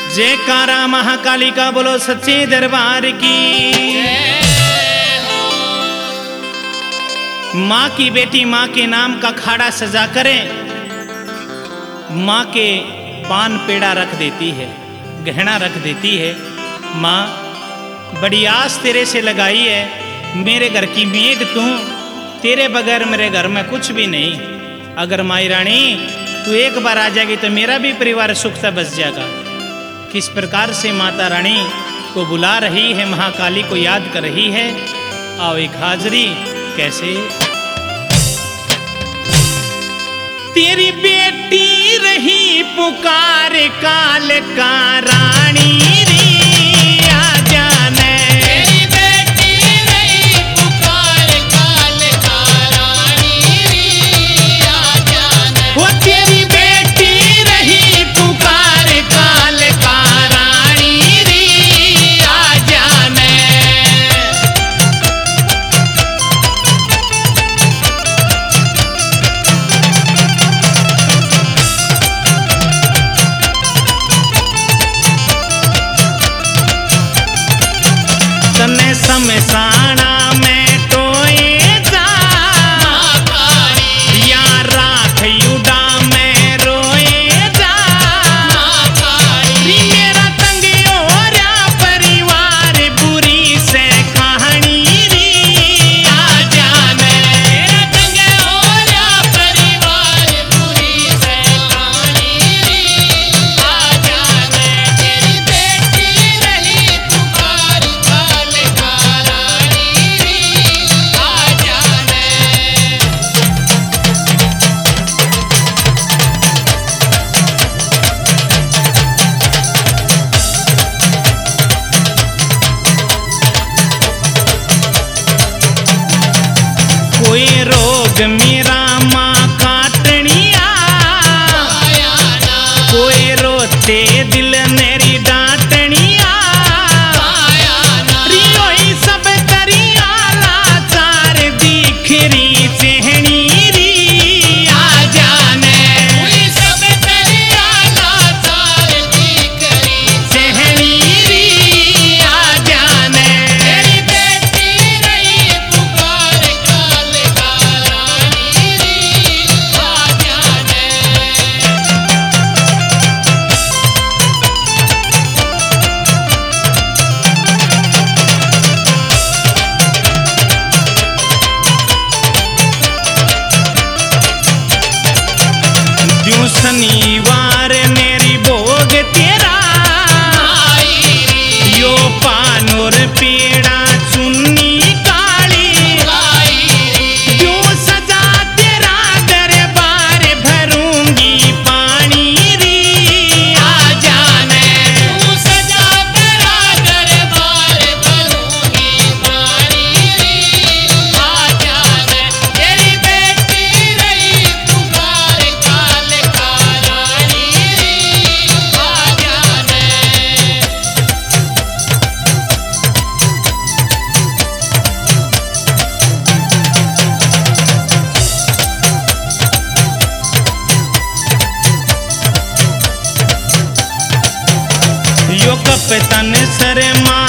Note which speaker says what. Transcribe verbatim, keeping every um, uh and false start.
Speaker 1: जयकारा महाकाली का बोलो सच्चे दरबार की। माँ की बेटी माँ के नाम का खाड़ा सजा करे, माँ के पान पेड़ा रख देती है, गहना रख देती है। माँ बड़ी आस तेरे से लगाई है, मेरे घर की मेघ तू, तेरे बगैर मेरे घर में कुछ भी नहीं। अगर माई रानी तू एक बार आ जाएगी तो मेरा भी परिवार सुख से बस जाएगा। किस प्रकार से माता रानी को बुला रही है, महाकाली को याद कर रही है। आओ एक हाजरी कैसे। तेरी बेटी रही पुकार काल का रानी रे आ जाने।
Speaker 2: तेरी बेटी रही पुकार काल का रानी रे आ जाने।
Speaker 1: वो तेरी बेटी रही पुकार काल का रानी रे आ जाने। तने समसाना में टोए जा, या राख युडा में रोए जा। मेरा तंग ओरा परिवार बुरी से कहानी री आ जाने।
Speaker 2: मेरा तंग ओरा परिवार बुरी से कहानी रे आ जाने। तेरी बेटी रही पुकार काल का रानी रे आ जाने।
Speaker 1: कोई रोग मेरा माँ काटनिया,
Speaker 2: आया ना
Speaker 1: कोई रोते दिल मेरी डांटनिया।
Speaker 2: आया ना
Speaker 1: रियोई सब दरिया लाचार दिखरी चेहनी री आ जाने।
Speaker 2: कोई सब दरिया लाचार दिखरी
Speaker 1: चेहनी री आ जाने।
Speaker 2: तेरी बेटी रही पुकार काल का रानी रे आ जाने।
Speaker 1: द्यों शनिवार मेरी भोग तेरा,
Speaker 2: आई रे
Speaker 1: यो पानोर पेड़ा चुन्नी काली।
Speaker 2: आई रे
Speaker 1: द्यों सजा तेरा दरबार भरूंगी पानी री आ जाने।
Speaker 2: तू सजा तेरा दरबार भरूंगी पानी रे आ जाने। तेरी बेटी रही पुकार काल का रानी रे आ जाने।
Speaker 1: यो कपतन सर माँ